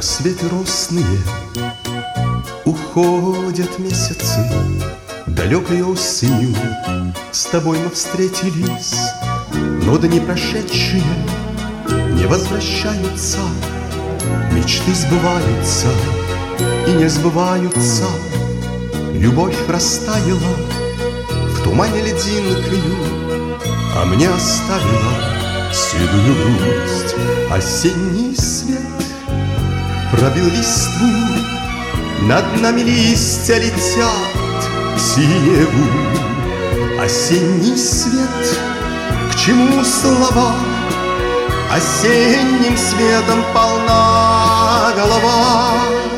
Рассветы росные, уходят месяцы, далекой осенью с тобой мы встретились. Но дни прошедшие не возвращаются, мечты сбываются и не сбываются. Любовь растаяла в тумане льдинкою, а мне оставила седую грусть. Осенний свет пробил листву, над нами листья летят к снегу. Осенний свет, к чему слова? Осенним светом полна голова.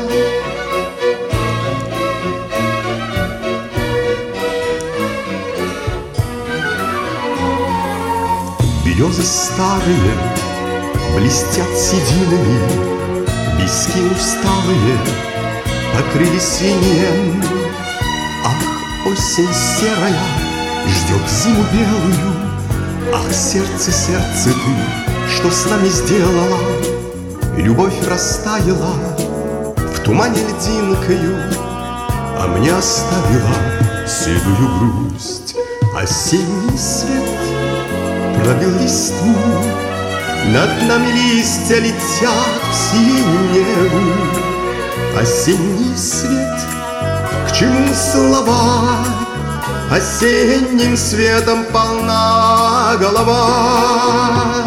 Березы старые блестят сединами, листья усталые покрылись инеем. Ах, осень серая ждет зиму белую. Ах, сердце, сердце ты, что с нами сделала? Любовь растаяла в тумане льдинкою, а мне оставила седую грусть. Осенний свет пробил листву, над нами листья летят в синеву. Осенний свет, к чему слова? Осенним светом полна голова.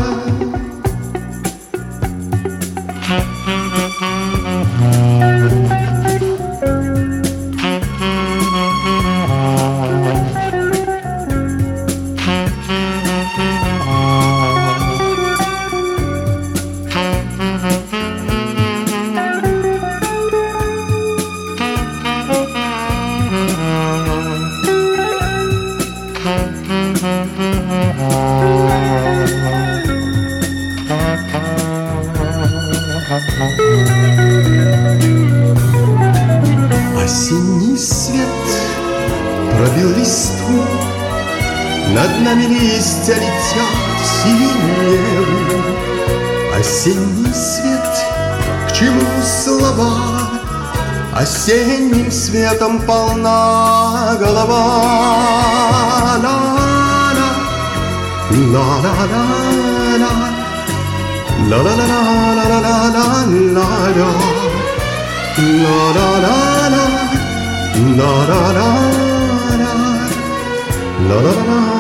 Осенний свет пробил листву, над нами листья летят в синеву. Осенний свет, к чему слова? Осенним светом полна голова. Ла-ла-ла, ла-ла-ла-ла, ла-ла-ла-ла-ла-ла-ла-ла, la la la la la la la la la la la